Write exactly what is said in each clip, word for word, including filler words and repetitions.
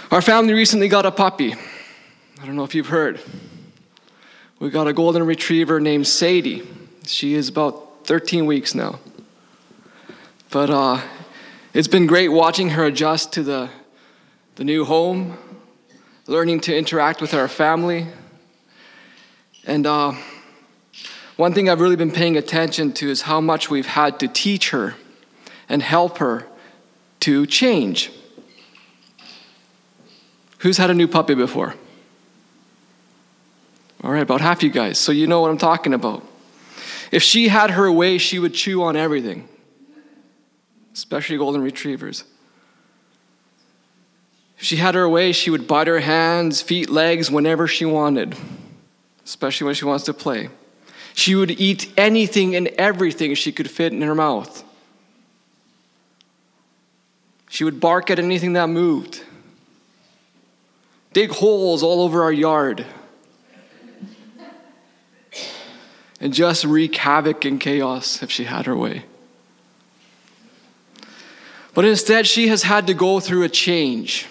Our family recently got a puppy. I don't know if you've heard. We got a golden retriever named Sadie. She is about thirteen weeks now. But uh, it's been great watching her adjust to the, the new home, learning to interact with our family. And uh, one thing I've really been paying attention to is how much we've had to teach her and help her to change. Who's had a new puppy before? All right, about half you guys, so you know what I'm talking about. If she had her way, she would chew on everything, especially golden retrievers. If she had her way, she would bite her hands, feet, legs whenever she wanted, especially when she wants to play. She would eat anything and everything she could fit in her mouth. She would bark at anything that moved, dig holes all over our yard, and just wreak havoc and chaos if she had her way. But instead, she has had to go through a change.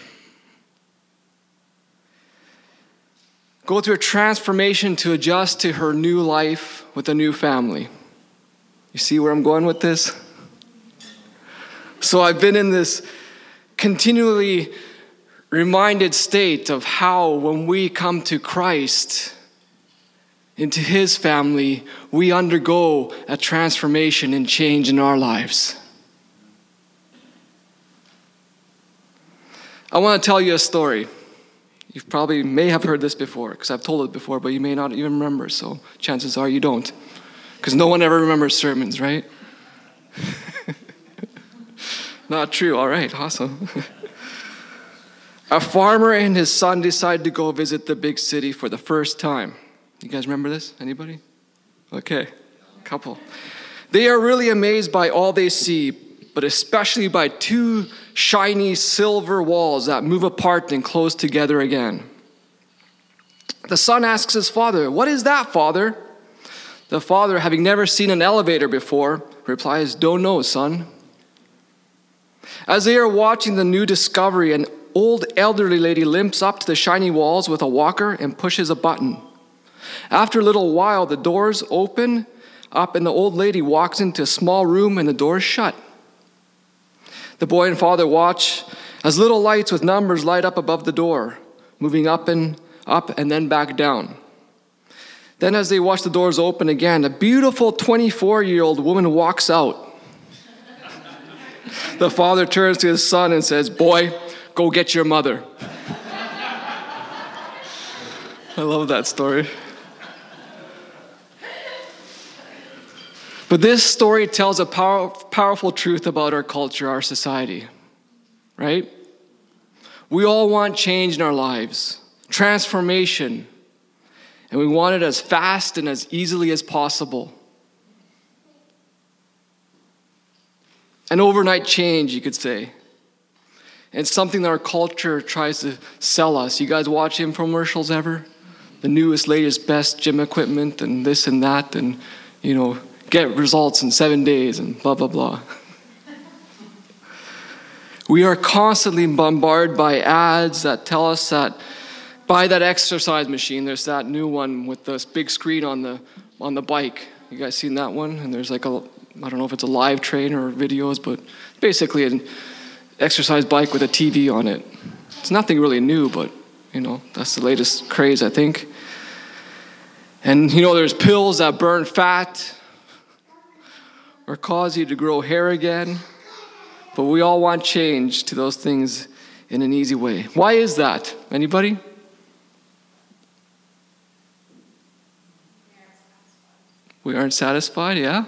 Go through a transformation to adjust to her new life with a new family. You see where I'm going with this? So I've been in this continually reminded state of how when we come to Christ, into his family, we undergo a transformation and change in our lives. I want to tell you a story. You probably may have heard this before, because I've told it before, but you may not even remember, so chances are you don't. Because no one ever remembers sermons, right? Not true. All right, awesome. A farmer and his son decide to go visit the big city for the first time. You guys remember this? Anybody? Okay, couple. They are really amazed by all they see, but especially by two shiny silver walls that move apart and close together again. The son asks his father, "What is that, father?" The father, having never seen an elevator before, replies, "Don't know, son." As they are watching the new discovery, an old elderly lady limps up to the shiny walls with a walker and pushes a button. After a little while, the doors open up and the old lady walks into a small room and the door is shut. The boy and father watch as little lights with numbers light up above the door, moving up and up and then back down. Then as they watch the doors open again, a beautiful twenty-four-year-old woman walks out. The father turns to his son and says, "Boy, go get your mother." I love that story. But this story tells a power, powerful truth about our culture, our society, right? We all want change in our lives, transformation, and we want it as fast and as easily as possible. An overnight change, you could say. And something that our culture tries to sell us. You guys watch infomercials ever? The newest, latest, best gym equipment and this and that and, you know, get results in seven days and blah, blah, blah. We are constantly bombarded by ads that tell us that buy that exercise machine. There's that new one with this big screen on the on the bike. You guys seen that one? And there's like a, I don't know if it's a live train or videos, but basically an exercise bike with a T V on it. It's nothing really new, but, you know, that's the latest craze, I think. And, you know, there's pills that burn fat or cause you to grow hair again. But we all want change to those things in an easy way. Why is that? Anybody? We aren't satisfied, yeah?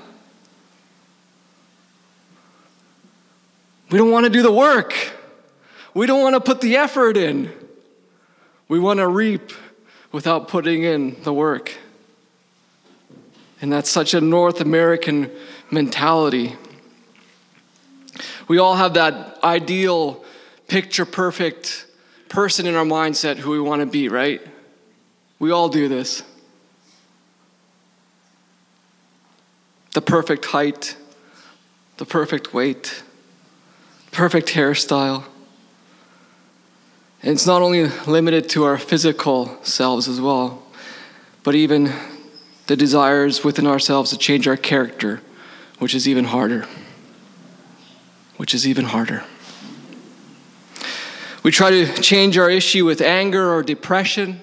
We don't want to do the work. We don't want to put the effort in. We want to reap without putting in the work. And that's such a North American mentality. We all have that ideal, picture-perfect person in our mindset who we want to be, right? We all do this. The perfect height, the perfect weight, perfect hairstyle. And it's not only limited to our physical selves as well, but even the desires within ourselves to change our character, which is even harder. Which is even harder. We try to change our issue with anger or depression,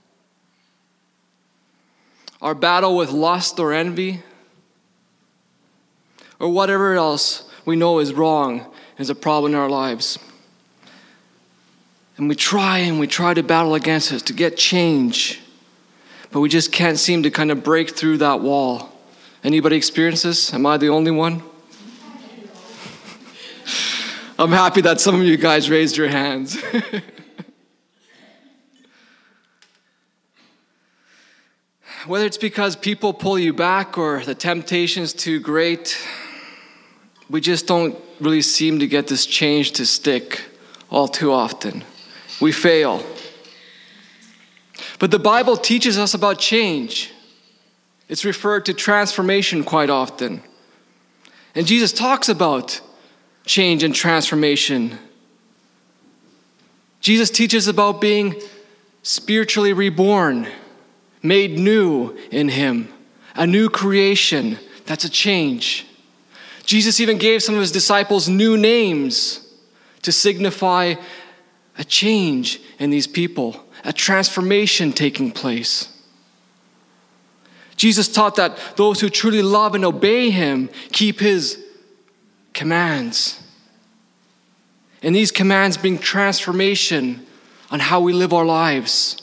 our battle with lust or envy, or whatever else we know is wrong, is a problem in our lives. And we try and we try to battle against it to get change, but we just can't seem to kind of break through that wall. Anybody experience this? Am I the only one? I'm happy that some of you guys raised your hands. Whether it's because people pull you back or the temptation is too great, we just don't really seem to get this change to stick all too often. We fail. But the Bible teaches us about change. It's referred to transformation quite often. And Jesus talks about change and transformation. Jesus teaches about being spiritually reborn, made new in him, a new creation. That's a change. Jesus even gave some of his disciples new names to signify a change in these people, a transformation taking place. Jesus taught that those who truly love and obey him keep his commands. And these commands bring transformation on how we live our lives.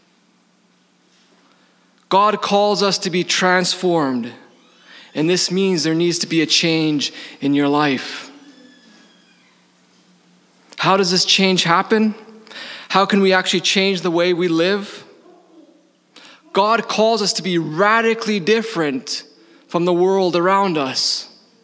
God calls us to be transformed, and this means there needs to be a change in your life. How does this change happen? How can we actually change the way we live? God calls us to be radically different from the world around us.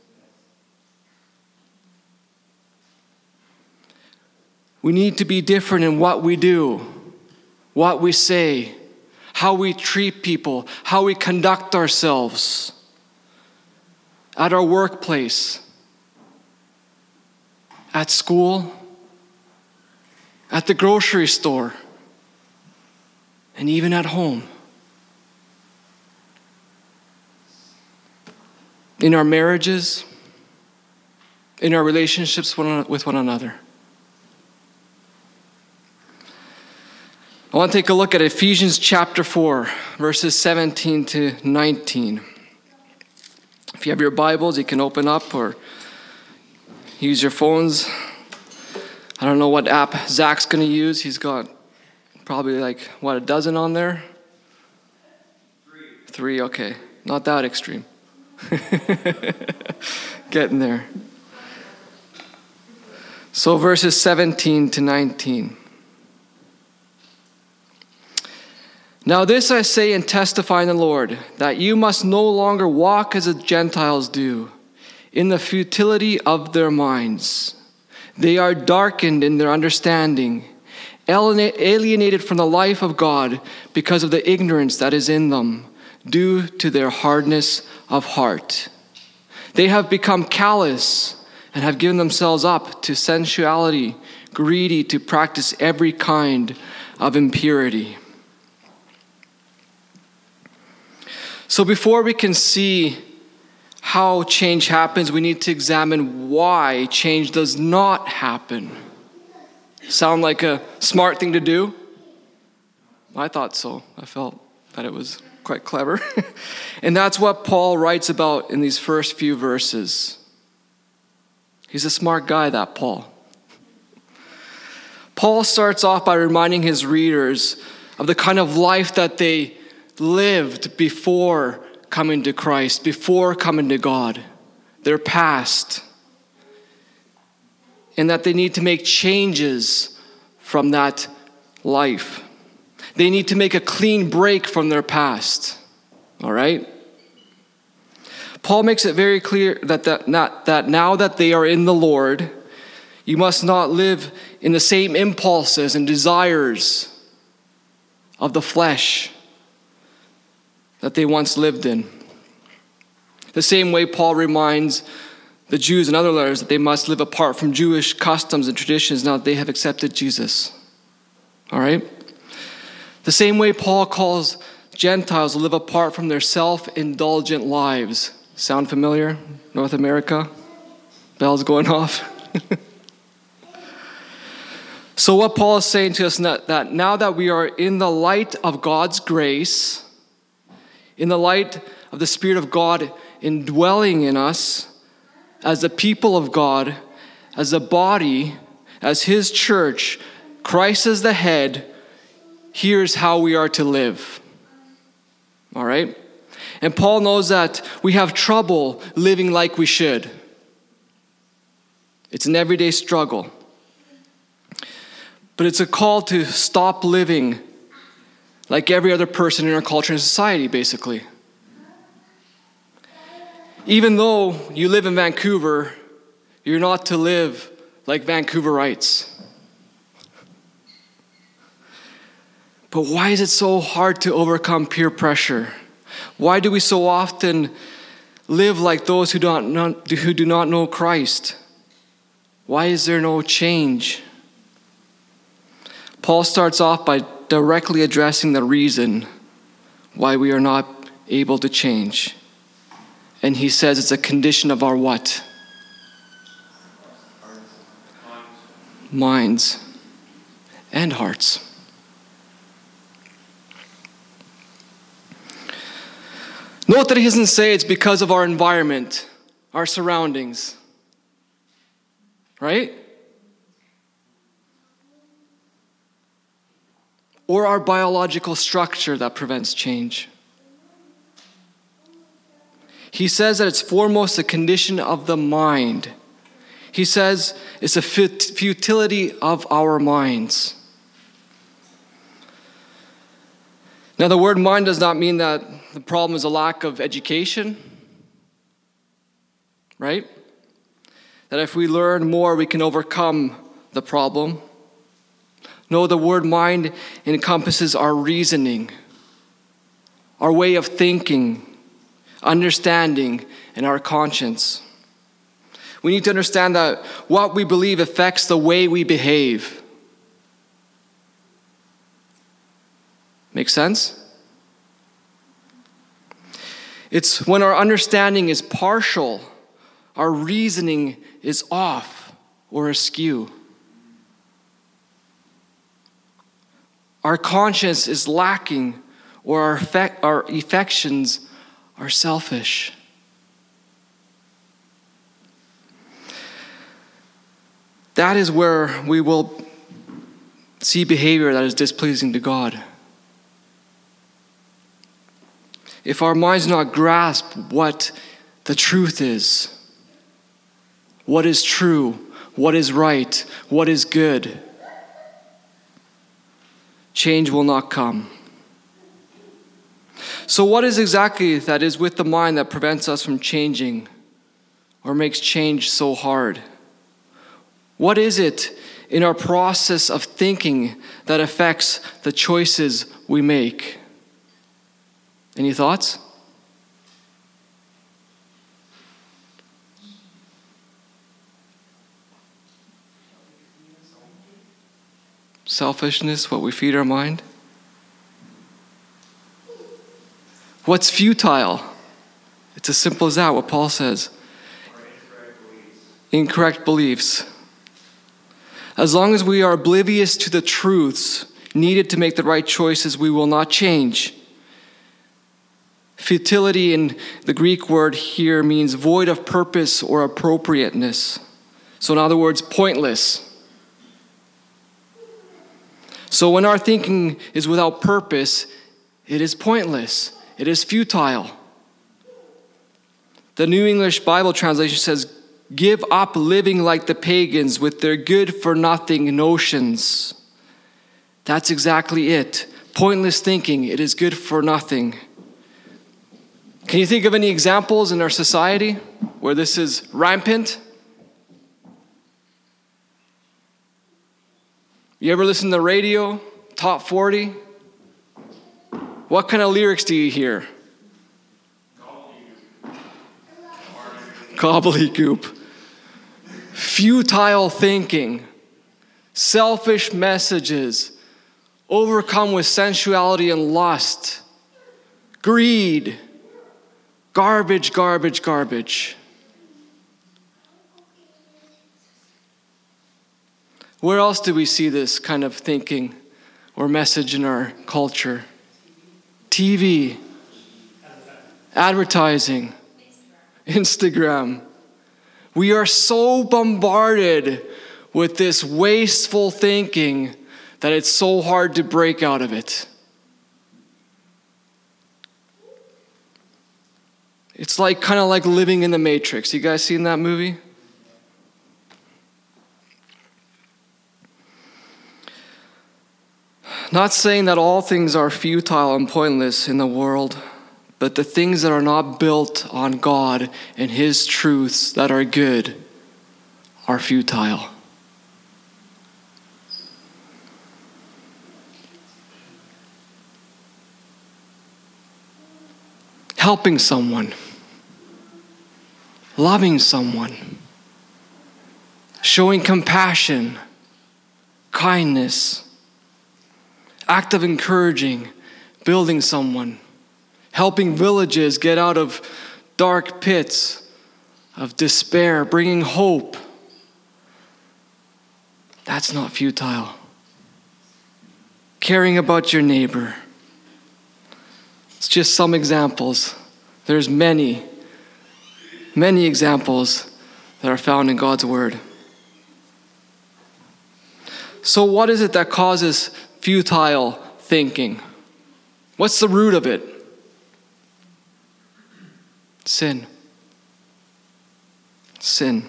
We need to be different in what we do, what we say, how we treat people, how we conduct ourselves at our workplace, at school, at the grocery store, and even at home. In our marriages, in our relationships with one another. I want to take a look at Ephesians chapter four, verses seventeen to nineteen. If you have your Bibles, you can open up or use your phones. I don't know what app Zach's going to use. He's got probably like, what, a dozen on there? Three. Three, okay. Not that extreme. Getting there. So verses seventeen to nineteen. Now this I say and testify in the Lord, that you must no longer walk as the Gentiles do, in the futility of their minds. They are darkened in their understanding, alienated from the life of God because of the ignorance that is in them, due to their hardness of heart. They have become callous and have given themselves up to sensuality, greedy to practice every kind of impurity. So before we can see how change happens, we need to examine why change does not happen. Sound like a smart thing to do? I thought so. I felt that it was quite clever. And that's what Paul writes about in these first few verses. He's a smart guy, that Paul. Paul starts off by reminding his readers of the kind of life that they lived before coming to Christ, before coming to God, their past, and that they need to make changes from that life. They need to make a clean break from their past, all right? Paul makes it very clear that, that, not, that now that they are in the Lord, you must not live in the same impulses and desires of the flesh that they once lived in. The same way Paul reminds the Jews in other letters that they must live apart from Jewish customs and traditions now that they have accepted Jesus. All right? The same way Paul calls Gentiles to live apart from their self-indulgent lives. Sound familiar? North America? Bells going off? So what Paul is saying to us, that now that we are in the light of God's grace, in the light of the Spirit of God indwelling in us, as the people of God, as a body, as His church, Christ as the head, here's how we are to live. All right? And Paul knows that we have trouble living like we should. It's an everyday struggle. But it's a call to stop living like every other person in our culture and society, basically. Even though you live in Vancouver, you're not to live like Vancouverites. But why is it so hard to overcome peer pressure? Why do we so often live like those who don't know, who do not know Christ? Why is there no change? Paul starts off by directly addressing the reason why we are not able to change. And he says it's a condition of our what? Minds and hearts. Note that he doesn't say it's because of our environment, our surroundings. Right? Or our biological structure that prevents change. He says that it's foremost a condition of the mind. He says it's a futility of our minds. Now, the word mind does not mean that the problem is a lack of education, right? That if we learn more, we can overcome the problem. No, the word mind encompasses our reasoning, our way of thinking, understanding, and our conscience. We need to understand that what we believe affects the way we behave. Make sense? It's when our understanding is partial, our reasoning is off or askew. Our conscience is lacking, or our, effect, our affections are selfish. That is where we will see behavior that is displeasing to God. If our minds do not grasp what the truth is, what is true, what is right, what is good, change will not come. So what is exactly that is with the mind that prevents us from changing or makes change so hard? What is it in our process of thinking that affects the choices we make? Any thoughts? Selfishness, what we feed our mind. What's futile? It's as simple as that, what Paul says. Incorrect beliefs. Incorrect beliefs. As long as we are oblivious to the truths needed to make the right choices, we will not change. Futility in the Greek word here means void of purpose or appropriateness. So in other words, pointless. So when our thinking is without purpose, it is pointless. It is futile. The New English Bible translation says, give up living like the pagans with their good-for-nothing notions. That's exactly it. Pointless thinking. It is good for nothing. Can you think of any examples in our society where this is rampant? You ever listen to the radio, Top forty? What kind of lyrics do you hear? Gobbledygook. Futile thinking, selfish messages, overcome with sensuality and lust, greed, garbage, garbage, garbage. Where else do we see this kind of thinking or message in our culture? T V, advertising, Instagram. We are so bombarded with this wasteful thinking that it's so hard to break out of it. It's like kind of like living in the Matrix. You guys seen that movie? Not saying that all things are futile and pointless in the world, but the things that are not built on God and His truths that are good are futile. Helping someone, loving someone, showing compassion, kindness, act of encouraging, building someone, helping villages get out of dark pits of despair, bringing hope. That's not futile. Caring about your neighbor. It's just some examples. There's many, many examples that are found in God's Word. So what is it that causes futile thinking? What's the root of it? Sin. Sin.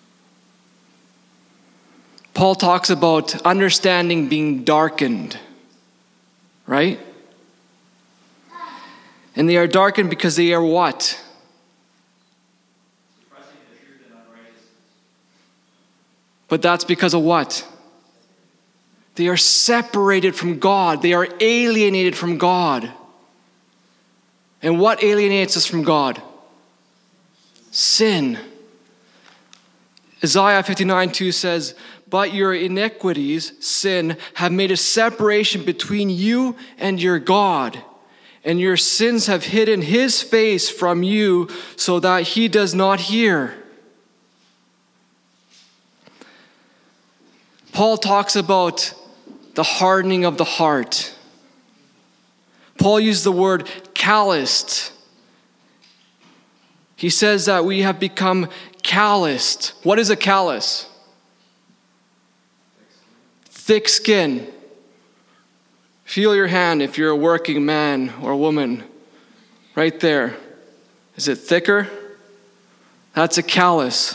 Paul talks about understanding being darkened, right? And they are darkened because they are what? Suppressing the truth and unrighteousness. But that's because of what? They are separated from God. They are alienated from God. And what alienates us from God? Sin. Isaiah fifty-nine two says, "But your iniquities, sin, have made a separation between you and your God. And your sins have hidden His face from you so that He does not hear." Paul talks about the hardening of the heart. Paul used the word calloused. He says that we have become calloused. What is a callus? Thick skin. Feel your hand if you're a working man or woman. Right there. Is it thicker? That's a callus.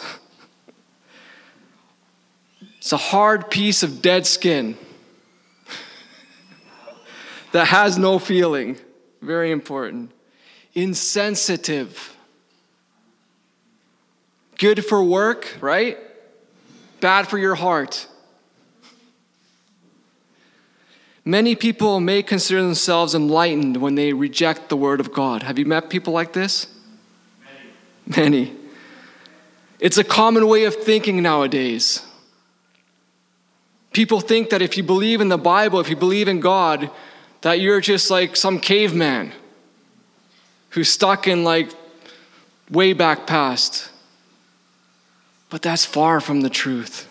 It's a hard piece of dead skin that has no feeling. Very important. Insensitive. Good for work, right? Bad for your heart. Many people may consider themselves enlightened when they reject the Word of God. Have you met people like this? Many. Many. It's a common way of thinking nowadays. People think that if you believe in the Bible, if you believe in God, that you're just like some caveman who's stuck in like way back past. But that's far from the truth.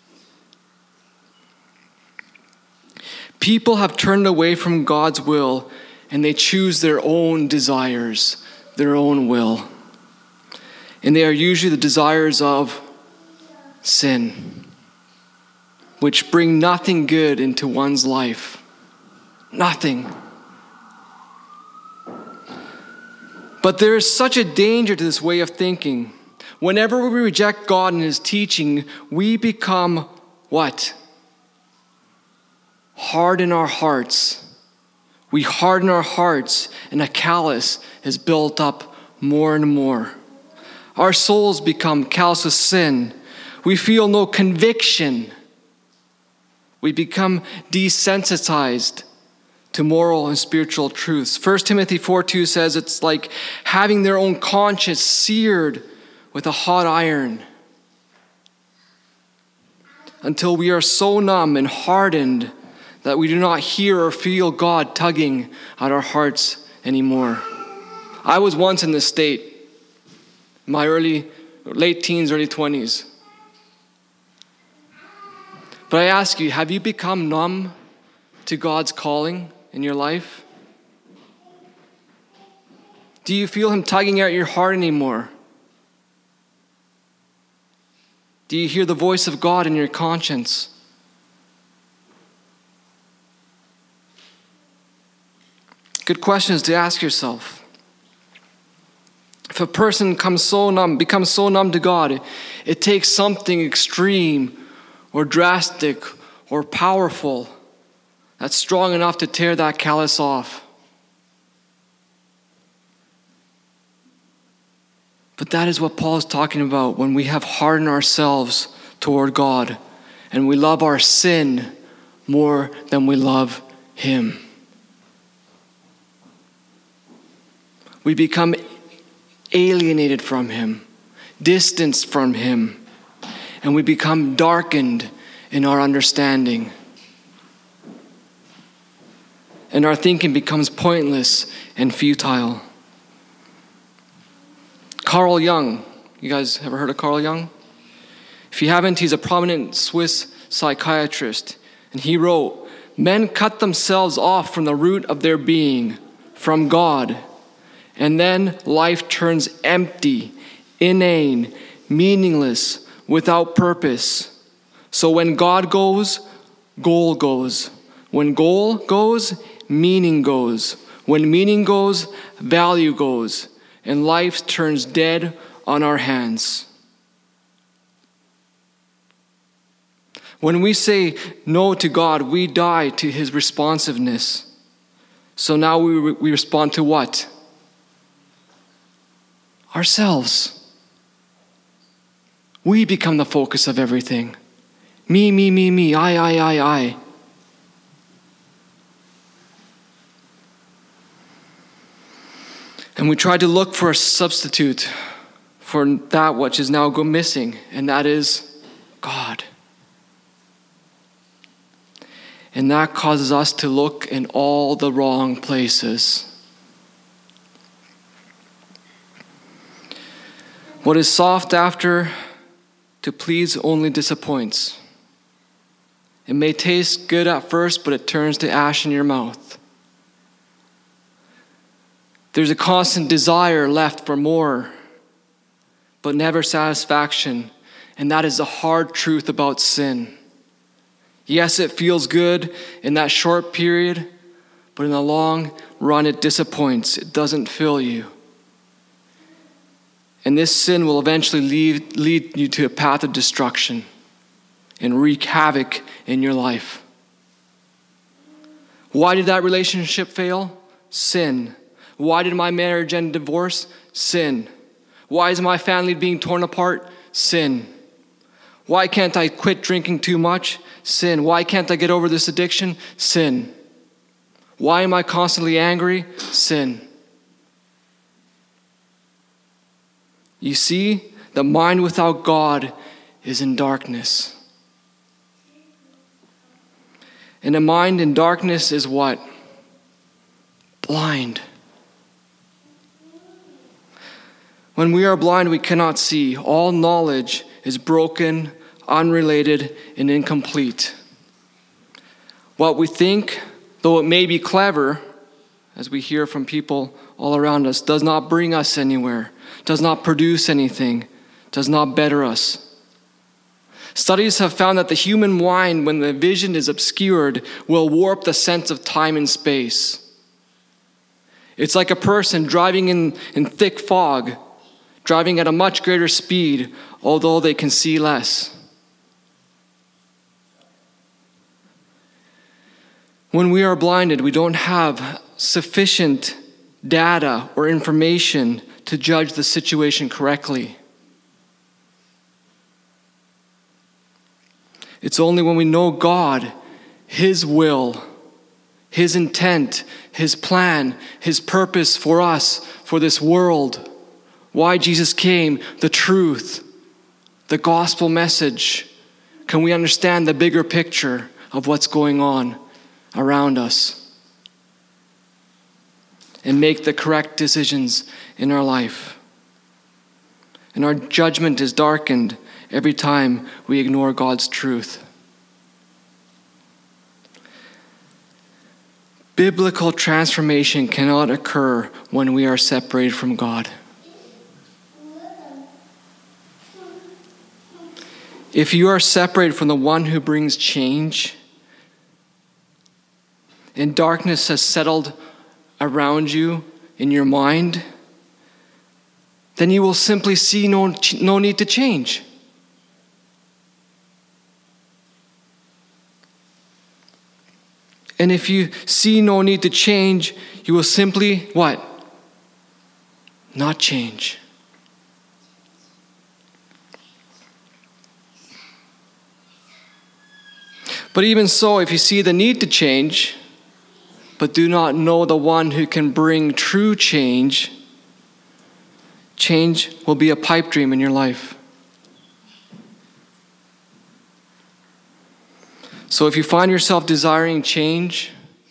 People have turned away from God's will and they choose their own desires, their own will. And they are usually the desires of sin, which bring nothing good into one's life. Nothing. But there is such a danger to this way of thinking. Whenever we reject God and His teaching, we become what? Hard in our hearts. We harden our hearts, and a callus is built up more and more. Our souls become callous with sin. We feel no conviction. We become desensitized to moral and spiritual truths. First Timothy four two says it's like having their own conscience seared with a hot iron, until we are so numb and hardened that we do not hear or feel God tugging at our hearts anymore. I was once in this state, my early, late teens, early twenties. But I ask you, have you become numb to God's calling in your life? Do you feel Him tugging at your heart anymore? Do you hear the voice of God in your conscience? Good questions to ask yourself. If a person becomes so numb, becomes so numb to God, it takes something extreme or drastic or powerful that's strong enough to tear that callus off. But that is what Paul is talking about when we have hardened ourselves toward God and we love our sin more than we love Him. We become alienated from Him, distanced from Him, and we become darkened in our understanding. And our thinking becomes pointless and futile. Carl Jung, you guys ever heard of Carl Jung? If you haven't, he's a prominent Swiss psychiatrist. And he wrote, "Men cut themselves off from the root of their being, from God. And then life turns empty, inane, meaningless, without purpose. So when God goes, goal goes. When goal goes, meaning goes. When meaning goes, value goes. And life turns dead on our hands." When we say no to God, we die to His responsiveness. So now we, re- we respond to what? Ourselves. We become the focus of everything. Me, me, me, me, I, I, I, I. And we try to look for a substitute for that which is now go missing, and that is God. And that causes us to look in all the wrong places. What is sought after to please only disappoints. It may taste good at first, but it turns to ash in your mouth. There's a constant desire left for more, but never satisfaction. And that is the hard truth about sin. Yes, it feels good in that short period, but in the long run it disappoints. It doesn't fill you. And this sin will eventually lead, lead you to a path of destruction and wreak havoc in your life. Why did that relationship fail? Sin. Why did my marriage end in divorce? Sin. Why is my family being torn apart? Sin. Why can't I quit drinking too much? Sin. Why can't I get over this addiction? Sin. Why am I constantly angry? Sin. You see, the mind without God is in darkness. And a mind in darkness is what? Blind. When we are blind, we cannot see. All knowledge is broken, unrelated, and incomplete. What we think, though it may be clever, as we hear from people all around us, does not bring us anywhere, does not produce anything, does not better us. Studies have found that the human mind, when the vision is obscured, will warp the sense of time and space. It's like a person driving in, in thick fog, driving at a much greater speed, although they can see less. When we are blinded, we don't have sufficient data or information to judge the situation correctly. It's only when we know God, His will, His intent, His plan, His purpose for us, for this world, why Jesus came, the truth, the gospel message, can we understand the bigger picture of what's going on around us and make the correct decisions in our life. And our judgment is darkened every time we ignore God's truth. Biblical transformation cannot occur when we are separated from God. If you are separated from the one who brings change, and darkness has settled around you in your mind, then you will simply see no, no need to change. And if you see no need to change, you will simply, what? Not change. But even so, if you see the need to change, but do not know the one who can bring true change, change will be a pipe dream in your life. So if you find yourself desiring change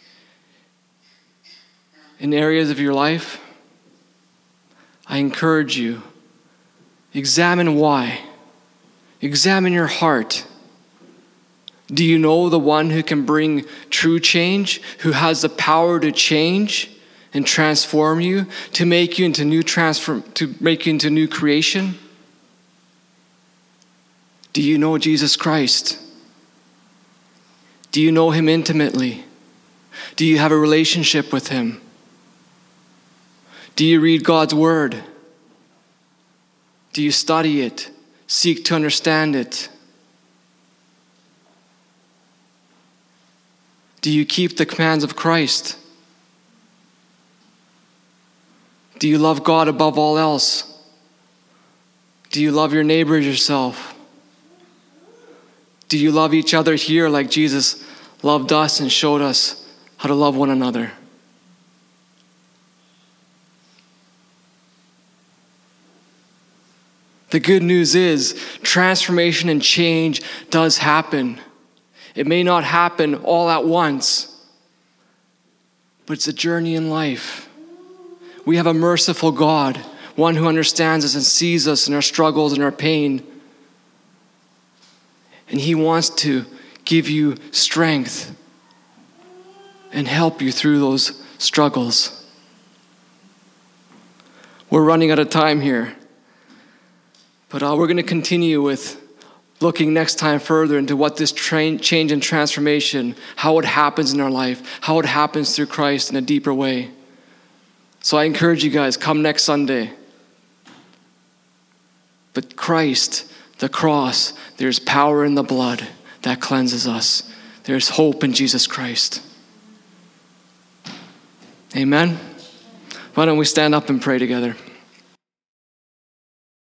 in areas of your life, I encourage you, examine why. Examine your heart. Do you know the one who can bring true change, who has the power to change and transform you, to make you into new transform, to make you into new creation? Do you know Jesus Christ? Do you know him intimately? Do you have a relationship with him? Do you read God's word? Do you study it? Seek to understand it? Do you keep the commands of Christ? Do you love God above all else? Do you love your neighbor as yourself? Do you love each other here like Jesus loved us and showed us how to love one another? The good news is transformation and change does happen. It may not happen all at once, but it's a journey in life. We have a merciful God, one who understands us and sees us in our struggles and our pain. And he wants to give you strength and help you through those struggles. We're running out of time here, but uh, we're going to continue with looking next time further into what this tra- change and transformation, how it happens in our life, how it happens through Christ in a deeper way. So I encourage you guys, come next Sunday. But Christ, the cross, there's power in the blood that cleanses us. There's hope in Jesus Christ. Amen? Why don't we stand up and pray together?